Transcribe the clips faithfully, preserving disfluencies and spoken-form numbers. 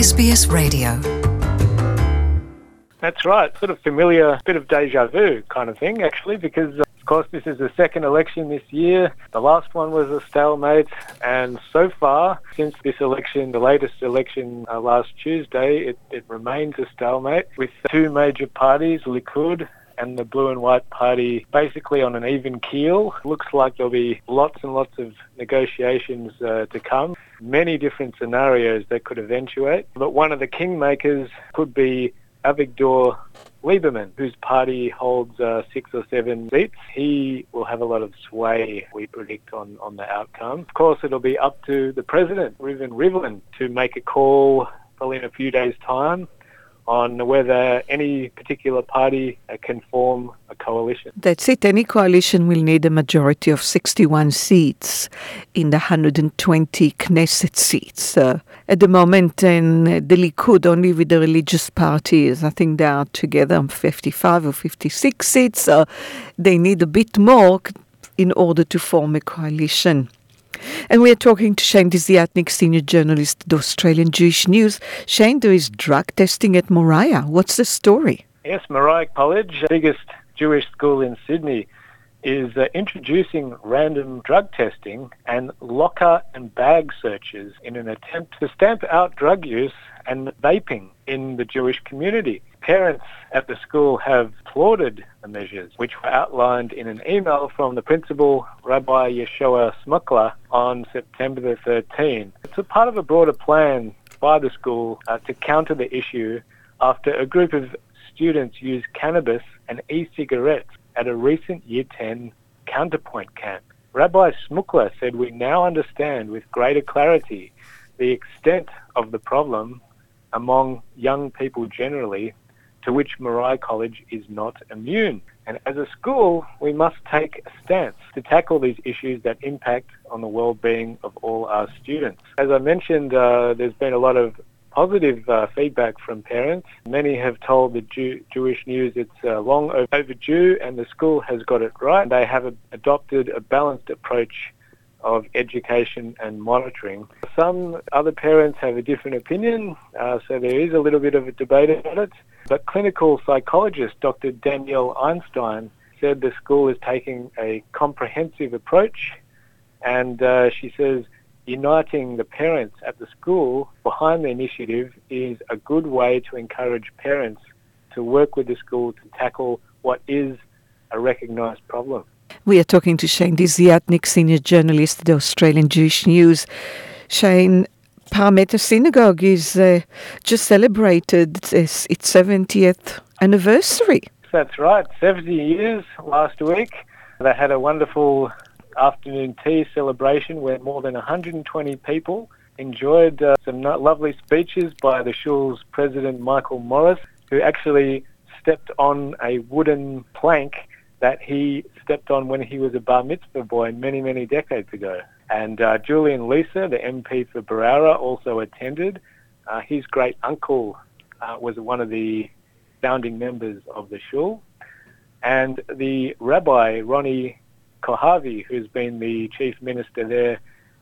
S B S Radio. That's right, sort of familiar, bit of deja vu kind of thing actually, because uh, of course this is the second election this year. The last one was a stalemate, and so far since this election, the latest election uh, last Tuesday, it, it remains a stalemate with two major parties, Likud and the Blue and White Party, basically on an even keel. Looks like there'll be lots and lots of negotiations uh, to come. Many different scenarios that could eventuate, but one of the kingmakers could be Avigdor Lieberman, whose party holds uh, six or seven seats. He will have a lot of sway, we predict, on, on the outcome. Of course, it'll be up to the president, Reuven Rivlin, to make a call probably in a few days' time on whether any particular party uh, can form a coalition. That's it. Any coalition will need a majority of sixty-one seats in the one hundred twenty Knesset seats. Uh, at the moment, in the Likud, only with the religious parties, I think they are together on fifty-five or fifty-six seats. So they need a bit more in order to form a coalition. And we are talking to Shane Desiatnik, senior journalist at Australian Jewish News. Shane, there is drug testing at Moriah. What's the story? Yes, Moriah College, the biggest Jewish school in Sydney, is uh, introducing random drug testing and locker and bag searches in an attempt to stamp out drug use and vaping in the Jewish community. Parents at the school have applauded the measures, which were outlined in an email from the principal, Rabbi Yeshua Smukler, on September the thirteenth. It's a part of a broader plan by the school uh, to counter the issue after a group of students used cannabis and e-cigarettes at a recent Year ten counterpoint camp. Rabbi Smukler said, "We now understand with greater clarity the extent of the problem among young people generally, to which Moriah College is not immune. And as a school, we must take a stance to tackle these issues that impact on the well-being of all our students." As I mentioned, uh, there's been a lot of positive uh, feedback from parents. Many have told the Jew- Jewish News it's uh, long overdue and the school has got it right. They have a- adopted a balanced approach of education and monitoring. Some other parents have a different opinion, uh, so there is a little bit of a debate about it. But clinical psychologist Doctor Danielle Einstein said the school is taking a comprehensive approach, and uh, she says uniting the parents at the school behind the initiative is a good way to encourage parents to work with the school to tackle what is a recognised problem. We are talking to Shane Desiatnik, senior journalist at the Australian Jewish News. Shane, Parameta Synagogue is uh, just celebrated its, its seventieth anniversary. That's right, seventy years last week. They had a wonderful afternoon tea celebration where more than one hundred twenty people enjoyed uh, some no- lovely speeches by the shul's president, Michael Morris, who actually stepped on a wooden plank that he stepped on when he was a bar mitzvah boy many, many decades ago. And uh, Julian Leeser, the M P for Barara, also attended. Uh, his great uncle uh, was one of the founding members of the shul. And the rabbi, Ronnie Kohavi, who's been the chief minister there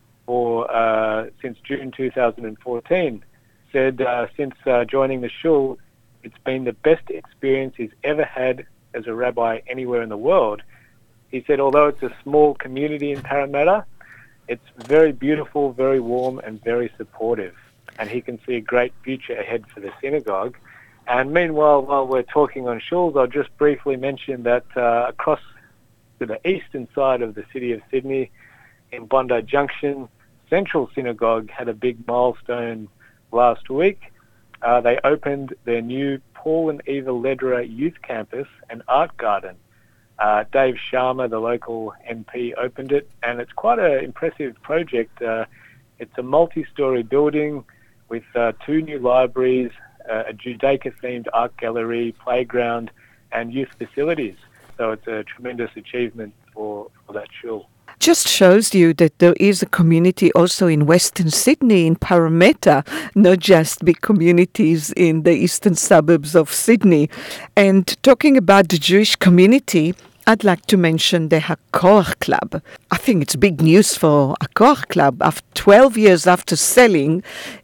for uh, since June two thousand fourteen, said uh, since uh, joining the shul, it's been the best experience he's ever had as a rabbi anywhere in the world. He said, although it's a small community in Parramatta, it's very beautiful, very warm, and very supportive. And he can see a great future ahead for the synagogue. And meanwhile, while we're talking on shuls, I'll just briefly mention that uh, across to the eastern side of the city of Sydney, in Bondi Junction, Central Synagogue had a big milestone last week. Uh, they opened their new Paul and Eva Lederer Youth Campus and Art Garden. Uh, Dave Sharma, the local M P, opened it, and it's quite an impressive project. Uh, it's a multi-storey building with uh, two new libraries, uh, a Judaica-themed art gallery, playground, and youth facilities. So it's a tremendous achievement for, for that shul. Just shows you that there is a community also in Western Sydney, in Parramatta, not just big communities in the eastern suburbs of Sydney. And talking about the Jewish community, I'd like to mention the HaKoach Club. I think it's big news for HaKoach Club. After twelve years after selling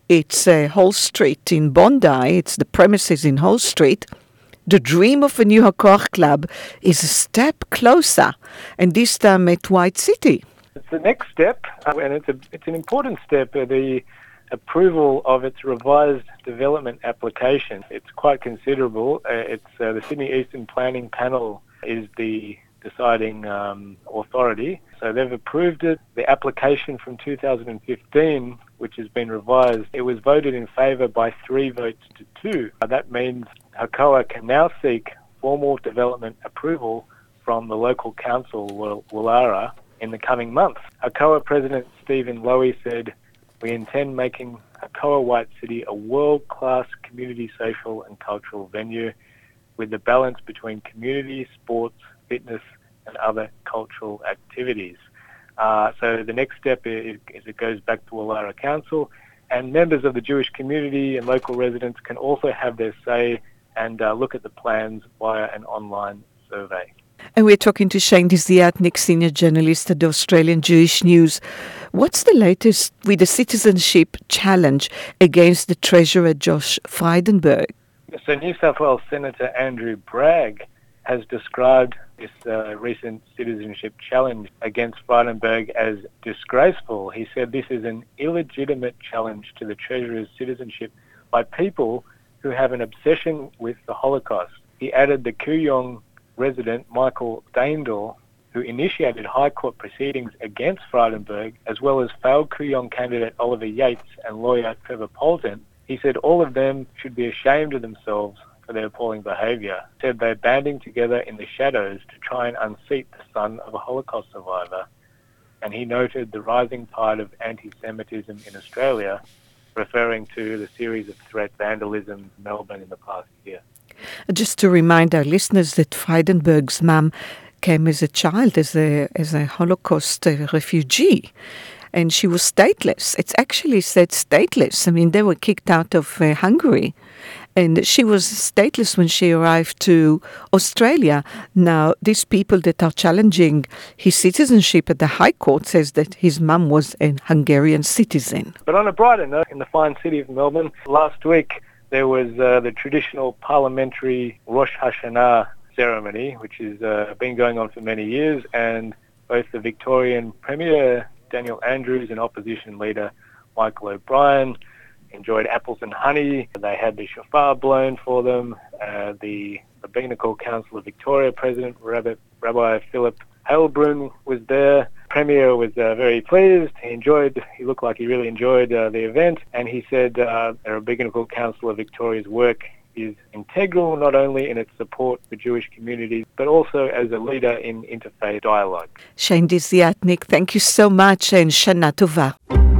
It's uh, Hall Street in Bondi. It's the premises in Hall Street. The dream of a new HaKoach Club is a step closer, and this time at White City. It's the next step, uh, and it's a, it's an important step, uh, the approval of its revised development application. It's quite considerable. Uh, it's uh, the Sydney Eastern Planning Panel is the deciding um, authority. So they've approved it. The application from two thousand fifteen, which has been revised, it was voted in favour by three votes to two. Uh, that means HACOA can now seek formal development approval from the local council, Woollahra, in the coming months. HACOA President Stephen Lowy said, "We intend making HACOA White City a world-class community social and cultural venue with the balance between community, sports, fitness and other cultural activities." Uh, so the next step is, is it goes back to Woollahra Council, and members of the Jewish community and local residents can also have their say and uh, look at the plans via an online survey. And we're talking to Shane Desiatnik, senior journalist at the Australian Jewish News. What's the latest with the citizenship challenge against the Treasurer Josh Frydenberg? So New South Wales Senator Andrew Bragg has described this uh, recent citizenship challenge against Frydenberg as disgraceful. He said this is an illegitimate challenge to the Treasurer's citizenship by people who have an obsession with the Holocaust. He added the Kooyong resident Michael Daindor, who initiated High Court proceedings against Frydenberg, as well as failed Kooyong candidate Oliver Yates and lawyer Trevor Polton. He said all of them should be ashamed of themselves for their appalling behaviour. He said they're banding together in the shadows to try and unseat the son of a Holocaust survivor. And he noted the rising tide of anti-Semitism in Australia, referring to the series of threat vandalism in Melbourne in the past year. Just to remind our listeners that Frydenberg's mum came as a child, as a as a Holocaust uh, refugee, and she was stateless. It's actually said stateless. I mean, they were kicked out of uh, Hungary, and she was stateless when she arrived to Australia. Now, these people that are challenging his citizenship at the High Court says that his mum was a Hungarian citizen. But on a brighter note, in the fine city of Melbourne, last week there was uh, the traditional parliamentary Rosh Hashanah ceremony, which has uh, been going on for many years, and both the Victorian Premier Daniel Andrews and opposition leader Michael O'Brien enjoyed apples and honey. They had the shofar blown for them. Uh, the Rabbinical Council of Victoria President Rabbi, Rabbi Philip Heilbrunn was there. Premier was uh, very pleased. He enjoyed, he looked like he really enjoyed uh, the event, and he said uh, the Rabbinical Council of Victoria's work is integral not only in its support for Jewish communities, but also as a leader in interfaith dialogue. Shane Desiatnik, thank you so much, and Shana Tova.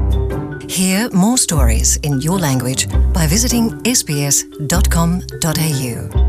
Hear more stories in your language by visiting s b s dot com dot a u.